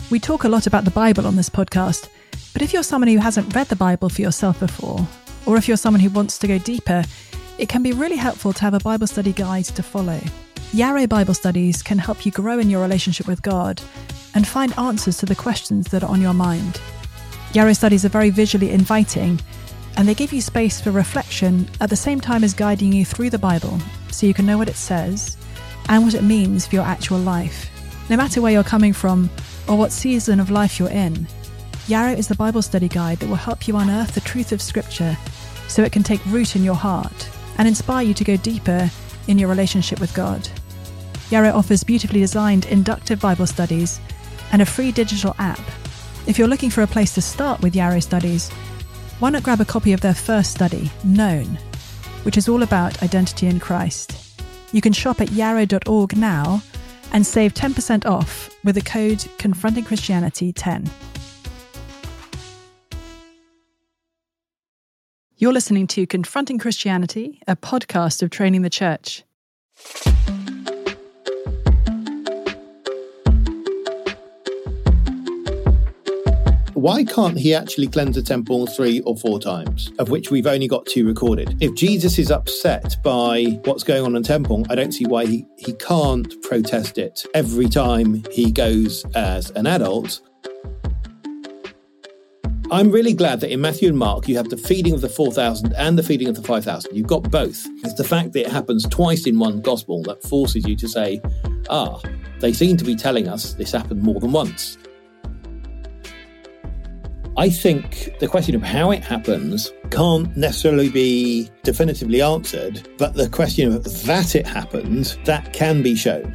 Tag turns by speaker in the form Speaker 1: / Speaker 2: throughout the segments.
Speaker 1: We talk a lot about the Bible on this podcast, but if you're someone who hasn't read the Bible for yourself before, or if you're someone who wants to go deeper, it can be really helpful to have a Bible study guide to follow. Yarrow Bible Studies can help you grow in your relationship with God and find answers to the questions that are on your mind. Yarrow studies are very visually inviting, and they give you space for reflection at the same time as guiding you through the Bible so you can know what it says and what it means for your actual life. No matter where you're coming from or what season of life you're in, Yarrow is the Bible study guide that will help you unearth the truth of Scripture so it can take root in your heart and inspire you to go deeper in your relationship with God. Yarrow offers beautifully designed inductive Bible studies and a free digital app. If you're looking for a place to start with Yarrow studies, why not grab a copy of their first study, Known, which is all about identity in Christ. You can shop at yarrow.org now and save 10% off with the code ConfrontingChristianity10. You're listening to Confronting Christianity, a podcast of Training the Church.
Speaker 2: Why can't he actually cleanse the temple 3 or 4 times, of which we've only got 2 recorded? If Jesus is upset by what's going on in the temple, I don't see why he can't protest it every time he goes as an adult. I'm really glad that in Matthew and Mark, you have the feeding of the 4,000 and the feeding of the 5,000. You've got both. It's the fact that it happens twice in one gospel that forces you to say, they seem to be telling us this happened more than once. I think the question of how it happens can't necessarily be definitively answered, but the question of that it happened, that can be shown.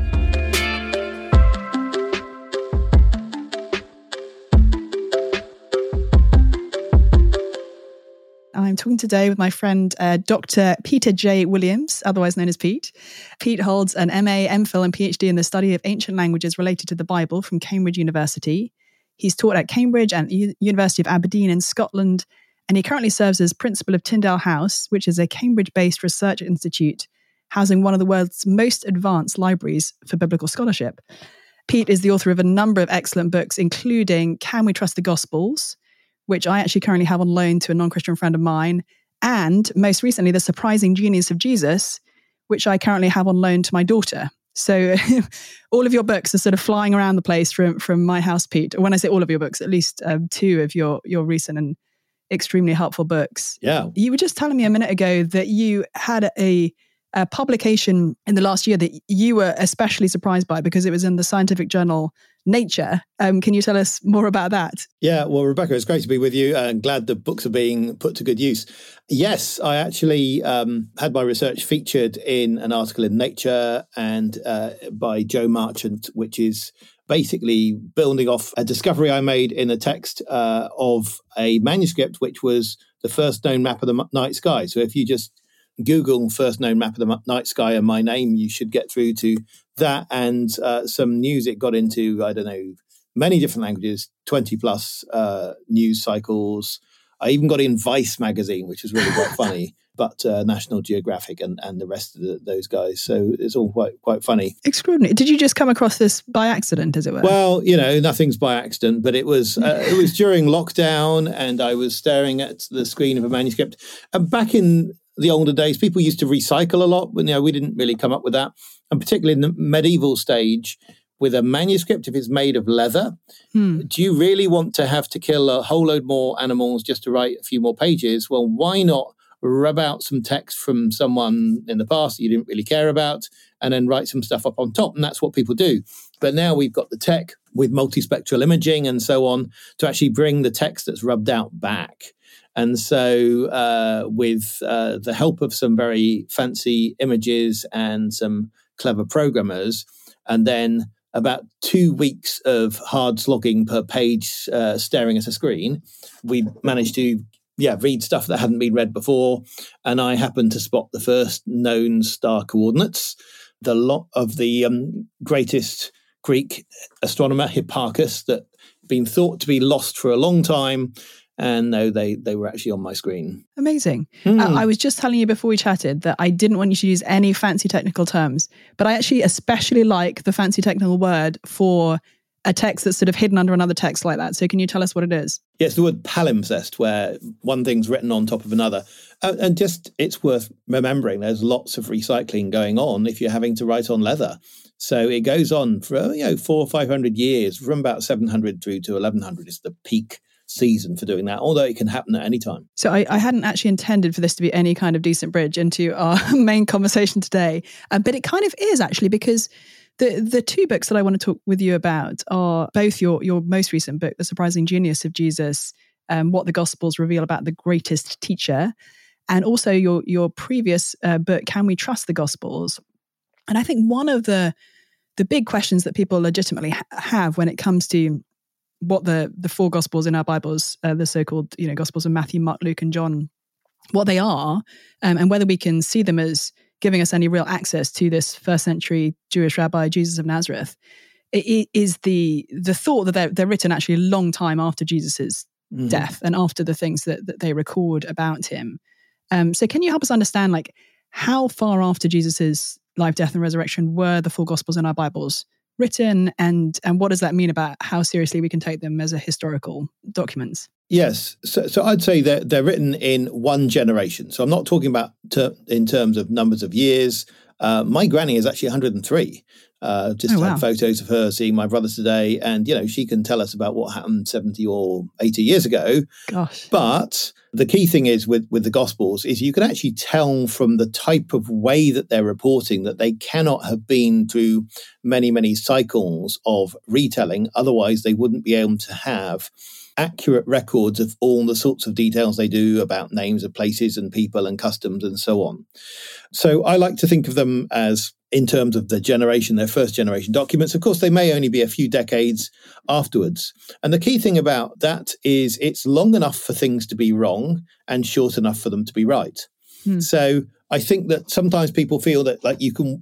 Speaker 1: I'm talking today with my friend, Dr. Peter J. Williams, otherwise known as Pete. Pete holds an MA, MPhil and PhD in the study of ancient languages related to the Bible from Cambridge University. He's taught at Cambridge and University of Aberdeen in Scotland, and he currently serves as principal of Tyndale House, which is a Cambridge-based research institute housing one of the world's most advanced libraries for biblical scholarship. Pete is the author of a number of excellent books, including Can We Trust the Gospels?, which I actually currently have on loan to a non-Christian friend of mine, and most recently, The Surprising Genius of Jesus, which I currently have on loan to my daughter. So all of your books are sort of flying around the place from my house, Pete. When I say all of your books, at least 2 of your recent and extremely helpful books.
Speaker 2: Yeah.
Speaker 1: You were just telling me a minute ago that you had a publication in the last year that you were especially surprised by because it was in the scientific journal Nature. Can you tell us more about that?
Speaker 2: Yeah, well, Rebecca, it's great to be with you and glad the books are being put to good use. Yes, I actually had my research featured in an article in Nature and by Joe Marchant, which is basically building off a discovery I made in a text of a manuscript, which was the first known map of the night sky. So if you just Google first known map of the night sky and my name, you should get through to that and some news it got into, I don't know, many different languages, 20 plus news cycles. I even got in Vice magazine, which was really quite funny, but National Geographic and the rest of those guys. So it's all quite funny.
Speaker 1: Extraordinary. Did you just come across this by accident, as it were?
Speaker 2: Well, nothing's by accident, but it was during lockdown and I was staring at the screen of a manuscript. And back in the older days, people used to recycle a lot, but we didn't really come up with that. And particularly in the medieval stage, with a manuscript, if it's made of leather, do you really want to have to kill a whole load more animals just to write a few more pages? Well, why not rub out some text from someone in the past that you didn't really care about and then write some stuff up on top? And that's what people do. But now we've got the tech with multispectral imaging and so on to actually bring the text that's rubbed out back. And so with the help of some very fancy images and some clever programmers, and then about 2 weeks of hard slogging per page staring at a screen, we managed to read stuff that hadn't been read before. And I happened to spot the first known star coordinates, the lot of the greatest Greek astronomer, Hipparchus, that had been thought to be lost for a long time. And no, they were actually on my screen.
Speaker 1: Amazing. I was just telling you before we chatted that I didn't want you to use any fancy technical terms, but I actually especially like the fancy technical word for a text that's sort of hidden under another text like that. So can you tell us what it is?
Speaker 2: Yes, the word palimpsest, where one thing's written on top of another. And just, it's worth remembering there's lots of recycling going on if you're having to write on leather. So it goes on for 400 or 500 years, from about 700 through to 1100 is the peak season for doing that, although it can happen at any time.
Speaker 1: So I hadn't actually intended for this to be any kind of decent bridge into our main conversation today, but it kind of is actually, because the two books that I want to talk with you about are both your most recent book, The Surprising Genius of Jesus, What the Gospels Reveal About the Greatest Teacher, and also your previous book, Can We Trust the Gospels? And I think one of the big questions that people legitimately have when it comes to what the four Gospels in our Bibles, the so-called Gospels of Matthew, Mark, Luke, and John, what they are, and whether we can see them as giving us any real access to this first century Jewish rabbi, Jesus of Nazareth, it is the thought that they're written actually a long time after Jesus's death and after the things that they record about him. So can you help us understand, like, how far after Jesus's life, death, and resurrection were the four Gospels in our Bibles written, and what does that mean about how seriously we can take them as a historical documents?
Speaker 2: Yes. So I'd say that they're written in one generation. So I'm not talking about in terms of numbers of years. My granny is actually 103. Had photos of her seeing my brother today. And, she can tell us about what happened 70 or 80 years ago.
Speaker 1: Gosh.
Speaker 2: But the key thing is with the Gospels is you can actually tell from the type of way that they're reporting that they cannot have been through many, many cycles of retelling. Otherwise, they wouldn't be able to have accurate records of all the sorts of details they do about names of places and people and customs and so on. So I like to think of them as, in terms of the generation, their first generation documents. Of course, they may only be a few decades afterwards. And the key thing about that is it's long enough for things to be wrong and short enough for them to be right. So I think that sometimes people feel that, like, you can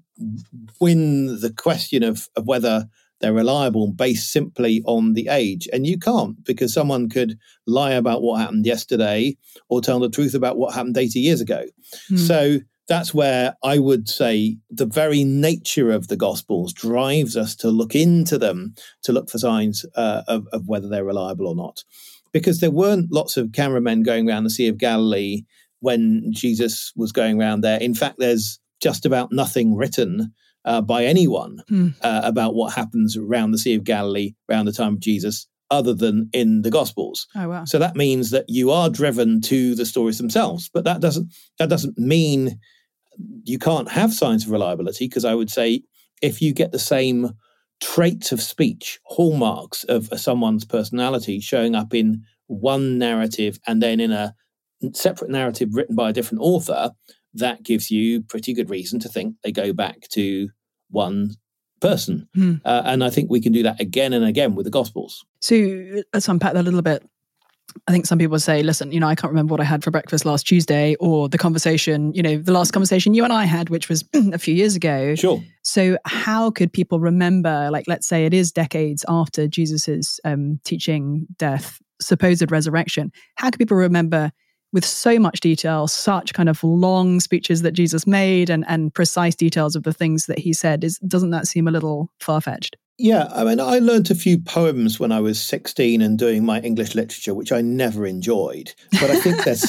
Speaker 2: win the question of whether they're reliable based simply on the age. And you can't, because someone could lie about what happened yesterday or tell the truth about what happened 80 years ago. So that's where I would say the very nature of the Gospels drives us to look into them, to look for signs of whether they're reliable or not. Because there weren't lots of cameramen going around the Sea of Galilee when Jesus was going around there. In fact, there's just about nothing written by anyone about what happens around the Sea of Galilee around the time of Jesus, other than in the Gospels.
Speaker 1: Oh, wow.
Speaker 2: So that means that you are driven to the stories themselves. But that doesn't mean you can't have signs of reliability, because I would say if you get the same traits of speech, hallmarks of someone's personality showing up in one narrative and then in a separate narrative written by a different author, that gives you pretty good reason to think they go back to one person. And I think we can do that again and again with the Gospels.
Speaker 1: So let's unpack that a little bit. I think some people say, listen, I can't remember what I had for breakfast last Tuesday, or the conversation, the last conversation you and I had, which was a few years ago.
Speaker 2: Sure.
Speaker 1: So how could people remember, like, let's say it is decades after Jesus's teaching, death, supposed resurrection. How could people remember with so much detail, such kind of long speeches that Jesus made and precise details of the things that he said? Doesn't that seem a little far-fetched?
Speaker 2: Yeah, I mean, I learned a few poems when I was 16 and doing my English literature, which I never enjoyed. But I think they're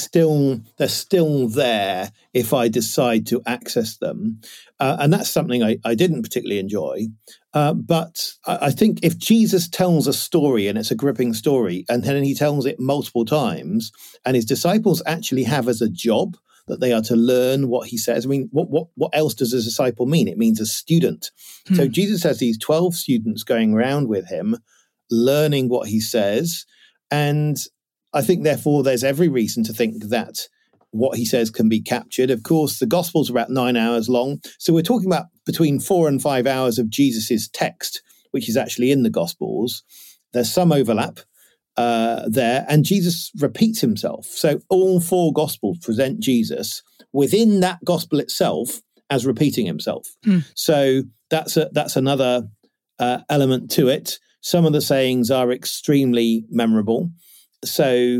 Speaker 2: still there if I decide to access them. And that's something I didn't particularly enjoy. But I think if Jesus tells a story and it's a gripping story, and then he tells it multiple times, and his disciples actually have as a job that they are to learn what he says. I mean, what else does a disciple mean? It means a student. So Jesus has these 12 students going around with him, learning what he says. And I think, therefore, there's every reason to think that what he says can be captured. Of course, the Gospels are about 9 hours long. So we're talking about between 4 and 5 hours of Jesus's text, which is actually in the Gospels. There's some overlap there, and Jesus repeats himself. So all four Gospels present Jesus within that Gospel itself as repeating himself. So that's another element to it. Some of the sayings are extremely memorable. So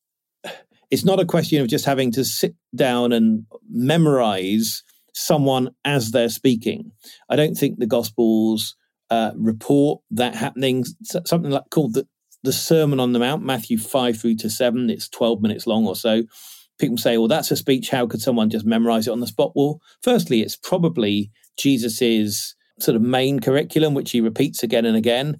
Speaker 2: it's not a question of just having to sit down and memorize someone as they're speaking. I don't think the Gospels report that happening. Something like called the Sermon on the Mount, Matthew 5 through to 7. It's 12 minutes long or so. People say, well, that's a speech. How could someone just memorize it on the spot? Well, firstly, it's probably Jesus's sort of main curriculum, which he repeats again and again.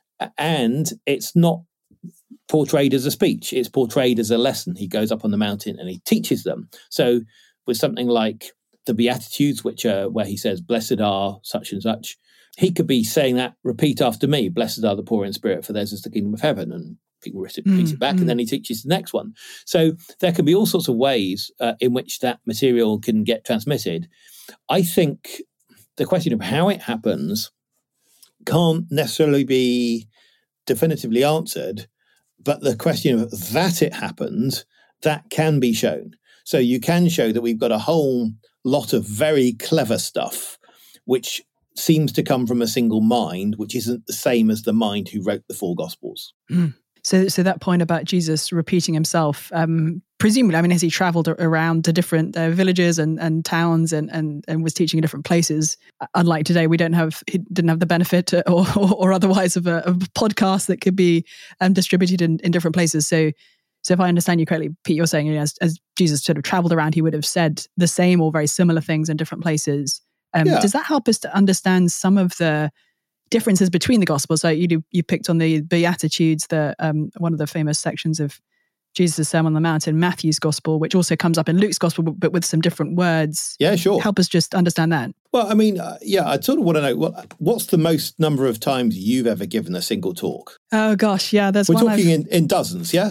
Speaker 2: And it's not portrayed as a speech. It's portrayed as a lesson. He goes up on the mountain and he teaches them. So with something like the Beatitudes, which are where he says, blessed are such and such, he could be saying that, repeat after me, blessed are the poor in spirit, for theirs is the kingdom of heaven. And people repeat it back, and then he teaches the next one. So there can be all sorts of ways in which that material can get transmitted. I think the question of how it happens can't necessarily be definitively answered, but the question of that it happens, that can be shown. So you can show that we've got a whole lot of very clever stuff, which seems to come from a single mind, which isn't the same as the mind who wrote the four Gospels.
Speaker 1: So that point about Jesus repeating himself, presumably, I mean, as he traveled around to different villages and towns and was teaching in different places, unlike today, he didn't have the benefit or otherwise of a podcast that could be distributed in different places. So if I understand you correctly, Pete, you're saying, as Jesus sort of traveled around, he would have said the same or very similar things in different places. Does that help us to understand some of the differences between the Gospels? So you picked on the Beatitudes, one of the famous sections of Jesus' Sermon on the Mount in Matthew's Gospel, which also comes up in Luke's Gospel, but with some different words.
Speaker 2: Yeah, sure.
Speaker 1: Help us just understand that.
Speaker 2: Well, I mean, I sort of want to know, what's the most number of times you've ever given a single talk?
Speaker 1: Oh, gosh, yeah.
Speaker 2: We're talking in dozens, yeah?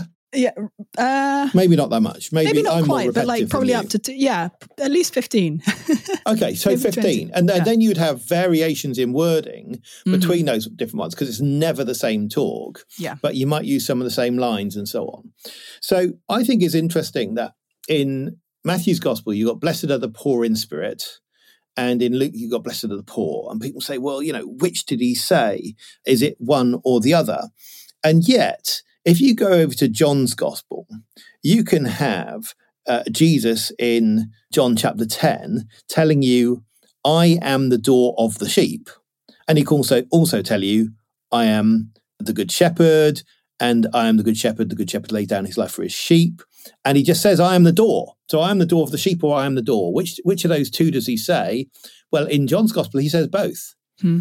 Speaker 1: Yeah.
Speaker 2: Maybe not that much. Maybe
Speaker 1: not
Speaker 2: I'm
Speaker 1: quite,
Speaker 2: more
Speaker 1: but like probably up to, at least 15.
Speaker 2: Okay, so 15. And then you'd have variations in wording between those different ones, because it's never the same talk.
Speaker 1: Yeah.
Speaker 2: But you might use some of the same lines and so on. So I think it's interesting that in Matthew's Gospel, you got blessed are the poor in spirit. And in Luke, you got blessed are the poor. And people say, well, which did he say? Is it one or the other? And yet, if you go over to John's Gospel, you can have Jesus in John chapter 10 telling you, I am the door of the sheep. And he can also tell you, I am the good shepherd, and I am the good shepherd. The good shepherd laid down his life for his sheep. And he just says, I am the door. So I am the door of the sheep, or I am the door. Which of those two does he say? Well, in John's Gospel, he says both.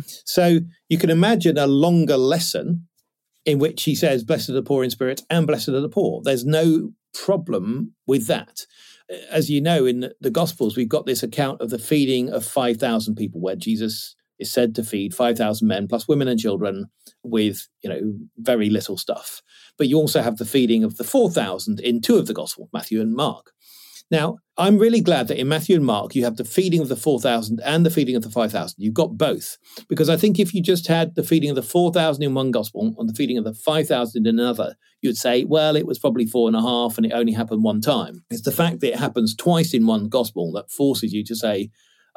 Speaker 2: So you can imagine a longer lesson in which he says, blessed are the poor in spirit and blessed are the poor. There's no problem with that. As you know, in the Gospels, we've got this account of the feeding of 5,000 people, where Jesus is said to feed 5,000 men plus women and children with, very little stuff. But you also have the feeding of the 4,000 in two of the Gospels, Matthew and Mark. Now, I'm really glad that in Matthew and Mark, you have the feeding of the 4,000 and the feeding of the 5,000. You've got both. Because I think if you just had the feeding of the 4,000 in one Gospel and the feeding of the 5,000 in another, you'd say, well, it was probably 4.5 and it only happened one time. It's the fact that it happens twice in one Gospel that forces you to say,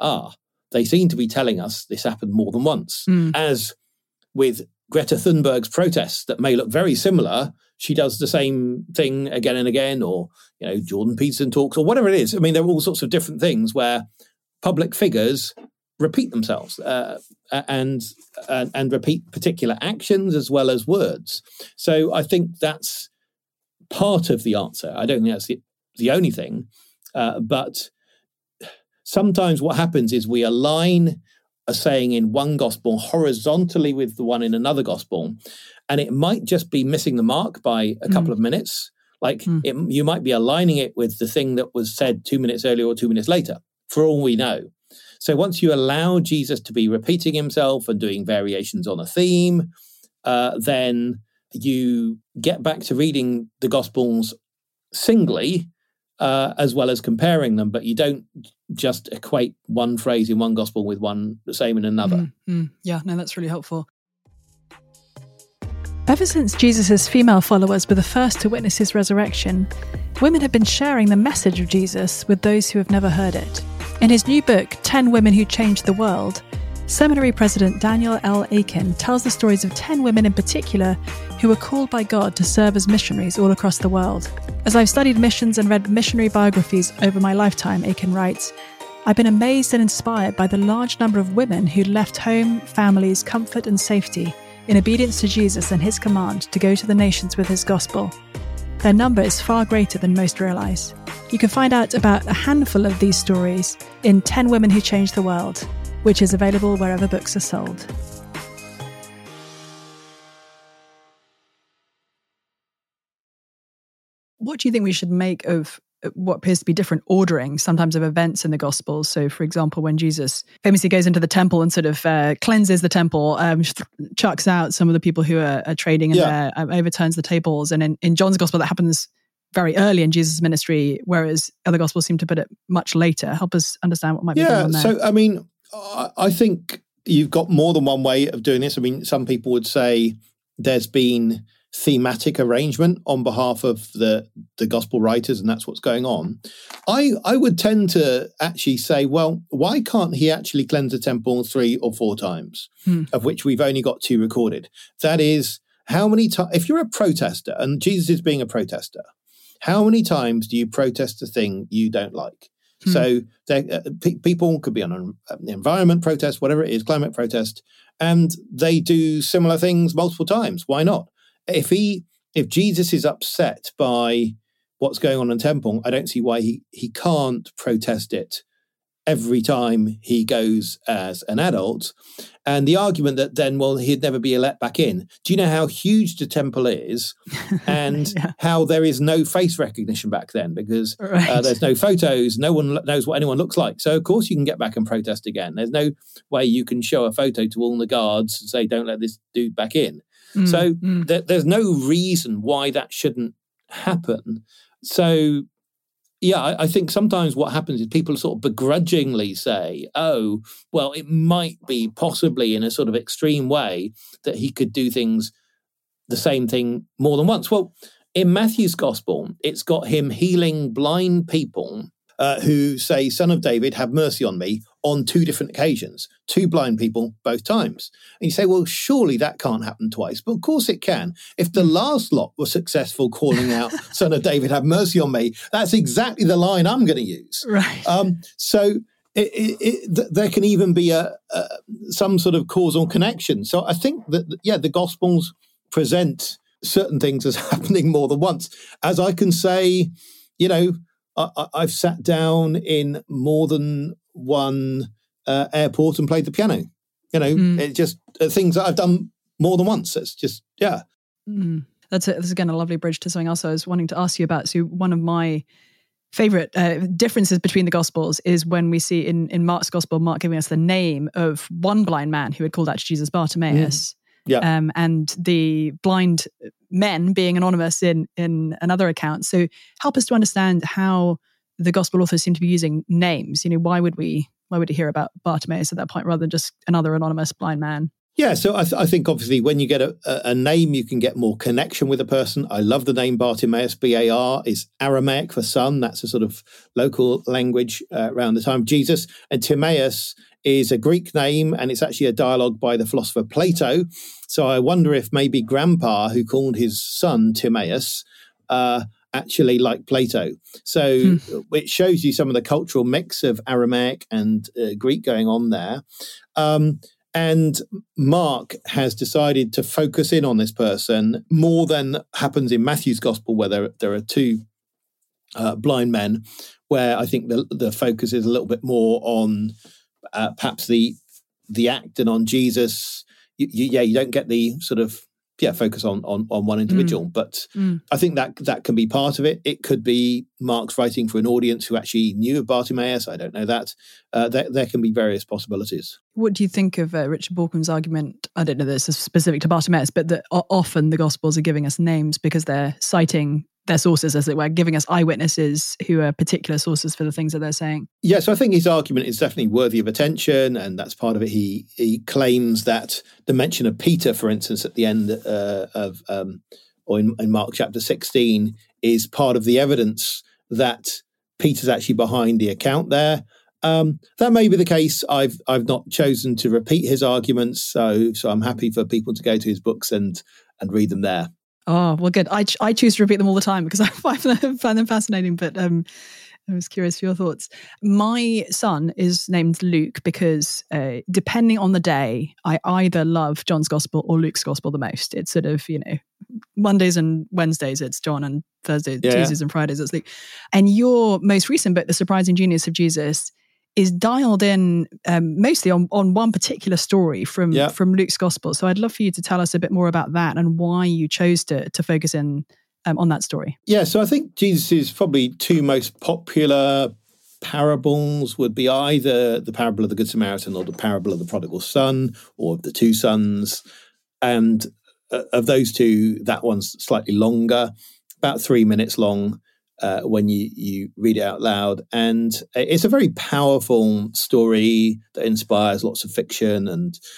Speaker 2: they seem to be telling us this happened more than once. As with Greta Thunberg's protests that may look very similar, she does the same thing again and again, or, Jordan Peterson talks, or whatever it is. I mean, there are all sorts of different things where public figures repeat themselves and repeat particular actions as well as words. So I think that's part of the answer. I don't think that's the only thing, but sometimes what happens is we align a saying in one Gospel horizontally with the one in another Gospel, and it might just be missing the mark by a couple of minutes. You might be aligning it with the thing that was said 2 minutes earlier or 2 minutes later, for all we know. So once you allow Jesus to be repeating himself and doing variations on a theme, then you get back to reading the Gospels singly, as well as comparing them, but you don't just equate one phrase in one Gospel with the same in another.
Speaker 1: Yeah, no, that's really helpful. Ever since Jesus' female followers were the first to witness his resurrection, women have been sharing the message of Jesus with those who have never heard it. In his new book, 10 Women Who Changed the World, Seminary President Daniel L. Akin tells the stories of 10 women in particular who were called by God to serve as missionaries all across the world. As I've studied missions and read missionary biographies over my lifetime, Akin writes, I've been amazed and inspired by the large number of women who left home, families, comfort and safety in obedience to Jesus and his command to go to the nations with his gospel. Their number is far greater than most realise. You can find out about a handful of these stories in 10 Women Who Changed the World, which is available wherever books are sold. What do you think we should make of what appears to be different ordering sometimes of events in the Gospels? So, for example, when Jesus famously goes into the temple and sort of cleanses the temple, chucks out some of the people who are trading and overturns the tables. And in John's Gospel, that happens very early in Jesus' ministry, whereas other Gospels seem to put it much later. Help us understand what might be going on there.
Speaker 2: So, I mean, I think you've got more than one way of doing this. I mean, some people would say there's been thematic arrangement on behalf of the gospel writers, and that's what's going on. I would tend to actually say, well, why can't he actually cleanse the temple 3 or 4 times, of which we've only got 2 recorded? That is, how many times, if you're a protester, and Jesus is being a protester, how many times do you protest a thing you don't like? So people could be on an environment protest, whatever it is, climate protest, and they do similar things multiple times. Why not? If Jesus is upset by what's going on in the temple, I don't see why he can't protest it every time he goes as an adult. And the argument that then, well, he'd never be let back in. Do you know how huge the temple is and how there is no face recognition back then because there's no photos, no one knows what anyone looks like. So, of course, you can get back and protest again. There's no way you can show a photo to all the guards and say, don't let this dude back in. So there's no reason why that shouldn't happen. So, yeah, I think sometimes what happens is people sort of begrudgingly say, oh, well, it might be possibly in a sort of extreme way that he could do things, the same thing more than once. Well, in Matthew's gospel, it's got him healing blind people who say, Son of David, have mercy on me, on 2 different occasions, 2 blind people both times. And you say, well, surely that can't happen twice. But of course it can. If the last lot were successful calling out, Son of David, have mercy on me, that's exactly the line I'm going to use.
Speaker 1: Right.
Speaker 2: So there can even be some sort of causal connection. So I think that, the Gospels present certain things as happening more than once. As I can say, I've sat down in more than one airport and played the piano. It's just things that I've done more than once. It's just,
Speaker 1: That's again a lovely bridge to something else I was wanting to ask you about. So one of my favorite differences between the Gospels is when we see in Mark's Gospel, Mark giving us the name of one blind man who had called out to Jesus, Bartimaeus. And the blind men being anonymous in another account. So help us to understand how the gospel authors seem to be using names. Why would we hear about Bartimaeus at that point rather than just another anonymous blind man?
Speaker 2: Yeah, so I think obviously when you get a name, you can get more connection with a person. I love the name Bartimaeus. Bar is Aramaic for son. That's a sort of local language around the time of Jesus. And Timaeus is a Greek name, and it's actually a dialogue by the philosopher Plato. So I wonder if maybe Grandpa, who called his son Timaeus, actually like Plato. So it shows you some of the cultural mix of Aramaic and Greek going on there. And Mark has decided to focus in on this person more than happens in Matthew's gospel, where there are 2 blind men, where I think the focus is a little bit more on perhaps the act and on Jesus. You don't get the sort of focus on one individual, but I think that can be part of it. It could be Mark's writing for an audience who actually knew of Bartimaeus. I don't know that. There can be various possibilities.
Speaker 1: What do you think of Richard Baucham's argument? I don't know that this is specific to Bartimaeus, but that often the Gospels are giving us names because they're citing their sources, as it were, giving us eyewitnesses who are particular sources for the things that they're saying.
Speaker 2: Yeah, so I think his argument is definitely worthy of attention, and that's part of it. He claims that the mention of Peter, for instance, at the end or in Mark chapter 16, is part of the evidence that Peter's actually behind the account there. That may be the case. I've not chosen to repeat his arguments, so I'm happy for people to go to his books and read them there.
Speaker 1: Oh, well, good. I choose to repeat them all the time because I find them fascinating. But I was curious for your thoughts. My son is named Luke because depending on the day, I either love John's Gospel or Luke's Gospel the most. It's sort of, Mondays and Wednesdays it's John, and Thursdays, Tuesdays and Fridays it's Luke. And your most recent book, The Surprising Genius of Jesus, is dialed in mostly on one particular story from Luke's Gospel. So I'd love for you to tell us a bit more about that and why you chose to focus in on that story.
Speaker 2: Yeah, so I think Jesus' probably two most popular parables would be either the parable of the Good Samaritan or the parable of the prodigal son, or of the two sons. And of those two, that one's slightly longer, about 3 minutes long when you read it out loud. And it's a very powerful story that inspires lots of fiction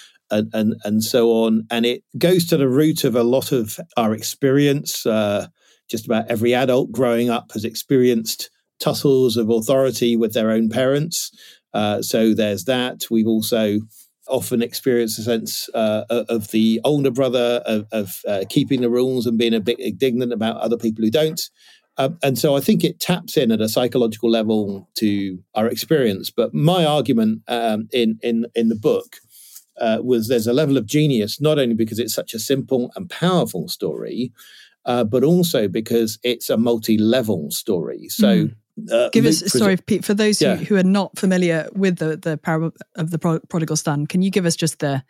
Speaker 2: and so on. And it goes to the root of a lot of our experience. Just about every adult growing up has experienced tussles of authority with their own parents. So there's that. We've also often experienced a sense of the older brother of keeping the rules and being a bit indignant about other people who don't. And so I think it taps in at a psychological level to our experience. But my argument in the book was there's a level of genius, not only because it's such a simple and powerful story, but also because it's a multi-level story. So
Speaker 1: give us, sorry, Pete, for those who are not familiar with the parable of the prodigal son, can you give us just the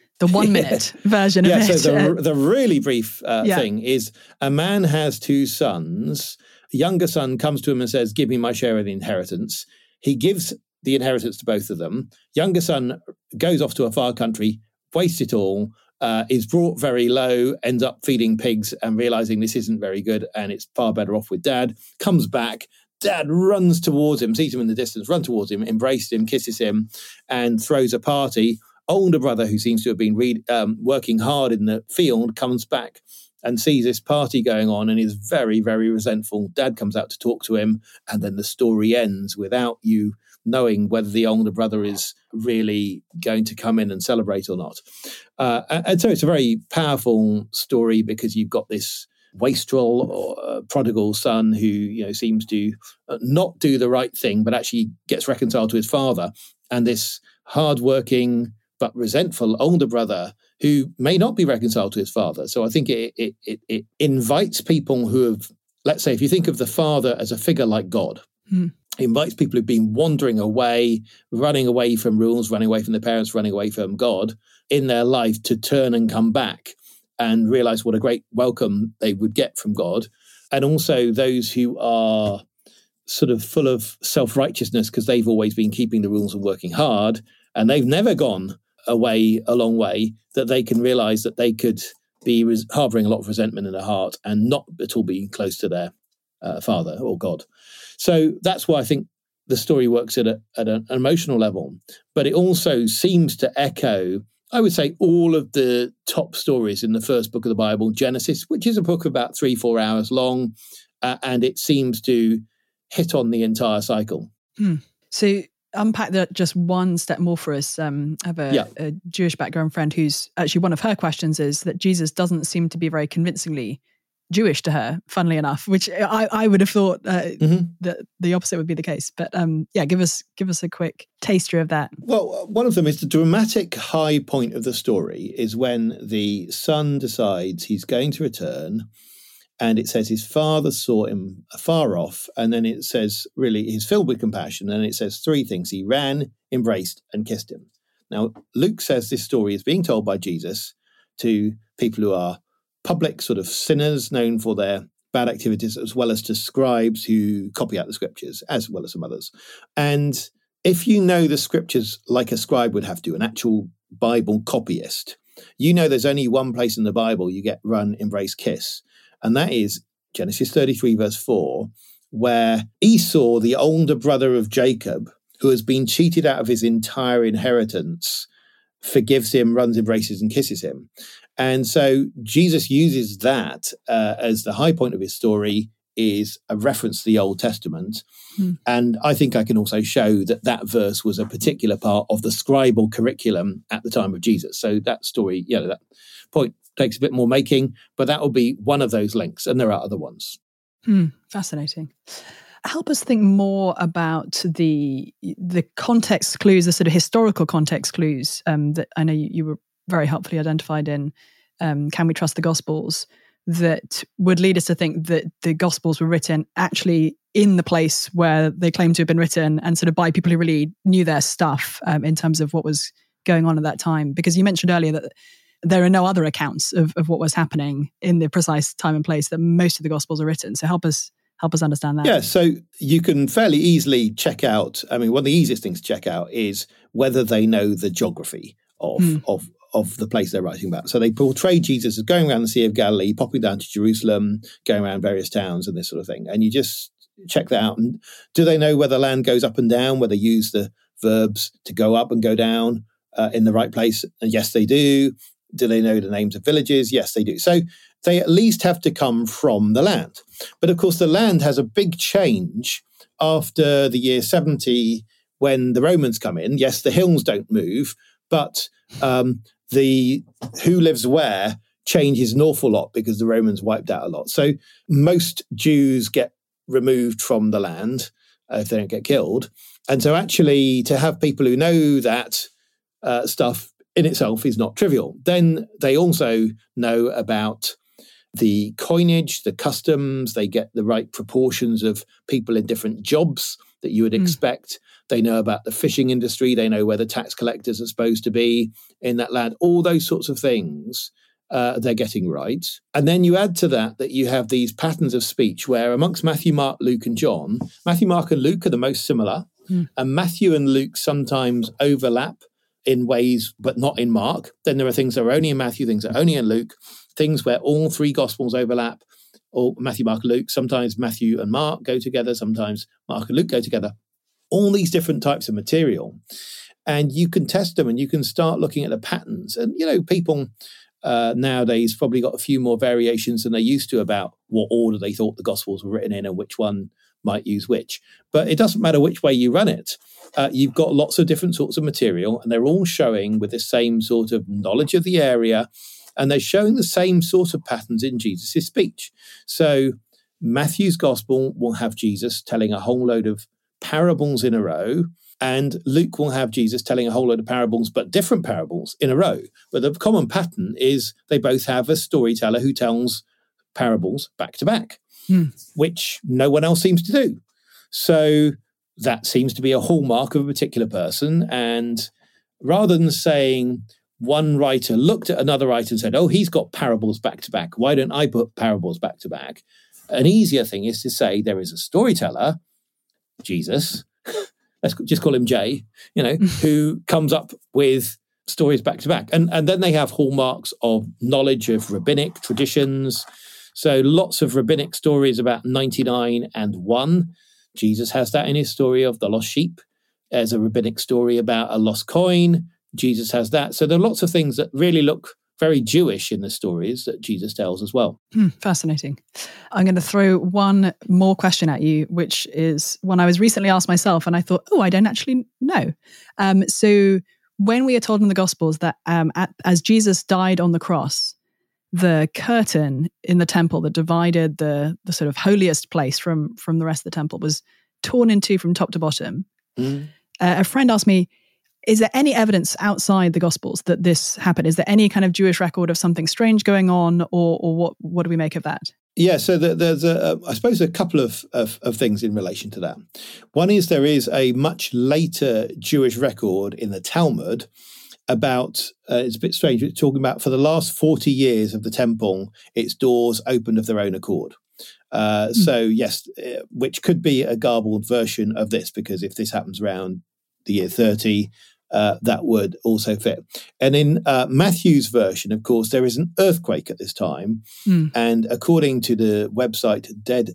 Speaker 1: 1 minute version of it?
Speaker 2: So the really brief thing is a man has two sons. The younger son comes to him and says, give me my share of the inheritance. He gives the inheritance to both of them. Younger son goes off to a far country, wastes it all, is brought very low, ends up feeding pigs and realizing this isn't very good and it's far better off with dad, comes back. Dad runs towards him, sees him in the distance, runs towards him, embraces him, kisses him, and throws a party. Older brother, who seems to have been working hard in the field, comes back and sees this party going on and is very, very resentful. Dad comes out to talk to him, and then the story ends without you knowing whether the older brother is really going to come in and celebrate or not. And so it's a very powerful story because you've got this wastrel or prodigal son who seems to not do the right thing, but actually gets reconciled to his father, and this hardworking but resentful older brother who may not be reconciled to his father. So I think it invites people who have, let's say, if you think of the father as a figure like God, it invites people who've been wandering away, running away from rules, running away from their parents, running away from God in their life to turn and come back and realize what a great welcome they would get from God. And also those who are sort of full of self-righteousness because they've always been keeping the rules and working hard, and they've never gone away a long way, that they can realize that they could be harboring a lot of resentment in their heart and not at all being close to their father or God. So that's why I think the story works at an emotional level, but it also seems to echo, I would say, all of the top stories in the first book of the Bible, Genesis, which is a book about 3-4 hours long, and it seems to hit on the entire cycle.
Speaker 1: So unpack that just one step more for us. I have a Jewish background friend who's actually, one of her questions is that Jesus doesn't seem to be very convincingly Jewish to her, funnily enough, which I would have thought that the opposite would be the case. But give us a quick taster of that.
Speaker 2: Well, one of them is the dramatic high point of the story is when the son decides he's going to return, and it says his father saw him afar off, and then it says really he's filled with compassion, and it says 3 things: he ran, embraced, and kissed him. Now, Luke says this story is being told by Jesus to people who are public sort of sinners known for their bad activities, as well as to scribes who copy out the scriptures, as well as some others. And if you know the scriptures like a scribe would have to, an actual Bible copyist, you know there's only one place in the Bible you get run, embrace, kiss. And that is Genesis 33, verse 4, where Esau, the older brother of Jacob, who has been cheated out of his entire inheritance, forgives him, runs, embraces, and kisses him. And so Jesus uses that as the high point of his story, is a reference to the Old Testament. And I think I can also show that that verse was a particular part of the scribal curriculum at the time of Jesus. So that story, that point takes a bit more making, but that will be one of those links, and there are other ones.
Speaker 1: Fascinating. help us think more about the context clues, the sort of historical context clues that I know you were very helpfully identified in Can We Trust the Gospels, that would lead us to think that the Gospels were written actually in the place where they claim to have been written, and sort of by people who really knew their stuff in terms of what was going on at that time. Because you mentioned earlier that there are no other accounts of what was happening in the precise time and place that most of the Gospels are written. So help us understand that.
Speaker 2: Yeah, so you can fairly easily check out, I mean, one of the easiest things to check out is whether they know the geography of the place they're writing about. So they portray Jesus as going around the Sea of Galilee, popping down to Jerusalem, going around various towns and this sort of thing. And you just check that out. And do they know where the land goes up and down, where they use the verbs to go up and go down in the right place? And yes, they do. Do they know the names of villages? Yes, they do. So they at least have to come from the land. But of course, the land has a big change after the year 70 when the Romans come in. Yes, the hills don't move, but the who lives where changes an awful lot because the Romans wiped out a lot. So most Jews get removed from the land if they don't get killed. And so actually to have people who know that stuff in itself is not trivial. Then they also know about the coinage, the customs, they get the right proportions of people in different jobs that you would expect. They know about the fishing industry. They know where the tax collectors are supposed to be in that land. All those sorts of things they're getting right. And then you add to that you have these patterns of speech where amongst Matthew, Mark, Luke and John, Matthew, Mark and Luke are the most similar. And Matthew and Luke sometimes overlap in ways, but not in Mark. Then there are things that are only in Matthew, things that are only in Luke, things where all three Gospels overlap, or Matthew, Mark, Luke. Sometimes Matthew and Mark go together. Sometimes Mark and Luke go together. All these different types of material. And you can test them and you can start looking at the patterns. And, you know, people nowadays probably got a few more variations than they used to about what order they thought the Gospels were written in and which one might use which. But it doesn't matter which way you run it. You've got lots of different sorts of material and they're all showing with the same sort of knowledge of the area, and they're showing the same sort of patterns in Jesus' speech. So Matthew's Gospel will have Jesus telling a whole load of parables in a row, and Luke will have Jesus telling a whole load of parables, but different parables in a row. But the common pattern is they both have a storyteller who tells parables back to back, which no one else seems to do. So that seems to be a hallmark of a particular person. And rather than saying one writer looked at another writer and said, oh, he's got parables back to back, why don't I put parables back to back? An easier thing is to say there is a storyteller, Jesus, let's just call him J, who comes up with stories back to back. And then they have hallmarks of knowledge of rabbinic traditions. So lots of rabbinic stories about 99 and 1. Jesus has that in his story of the lost sheep. There's a rabbinic story about a lost coin. Jesus has that. So there are lots of things that really look very Jewish in the stories that Jesus tells as well.
Speaker 1: Fascinating. I'm going to throw one more question at you, which is one I was recently asked myself, and I thought, I don't actually know. So when we are told in the Gospels that as Jesus died on the cross, the curtain in the temple that divided the sort of holiest place from the rest of the temple was torn in two from top to bottom. A friend asked me, is there any evidence outside the Gospels that this happened? Is there any kind of Jewish record of something strange going on, or what do we make of that?
Speaker 2: Yeah, so there's I suppose a couple of things in relation to that. One is there is a much later Jewish record in the Talmud about, it's a bit strange, it's talking about for the last 40 years of the temple, its doors opened of their own accord. So yes, which could be a garbled version of this, because if this happens around the year 30, that would also fit. And in Matthew's version, of course, there is an earthquake at this time. And according to the website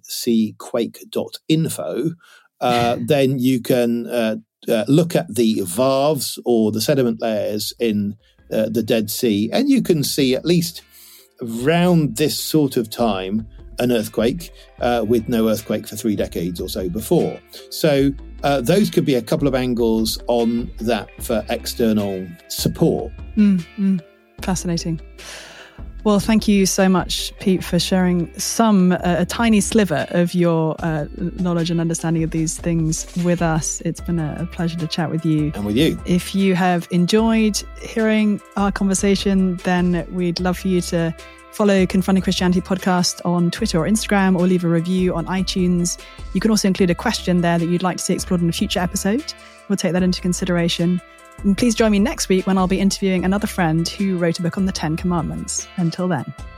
Speaker 2: deadseaquake.info, then you can look at the varves or the sediment layers in the Dead Sea, and you can see at least around this sort of time an earthquake with no earthquake for 3 decades or so before. So those could be a couple of angles on that for external support.
Speaker 1: Fascinating. Well, thank you so much, Pete, for sharing a tiny sliver of your knowledge and understanding of these things with us. It's been a pleasure to chat with you.
Speaker 2: And with you.
Speaker 1: If you have enjoyed hearing our conversation, then we'd love for you to follow Confronting Christianity Podcast on Twitter or Instagram, or leave a review on iTunes. You can also include a question there that you'd like to see explored in a future episode. We'll take that into consideration. And please join me next week when I'll be interviewing another friend who wrote a book on the 10 Commandments. Until then.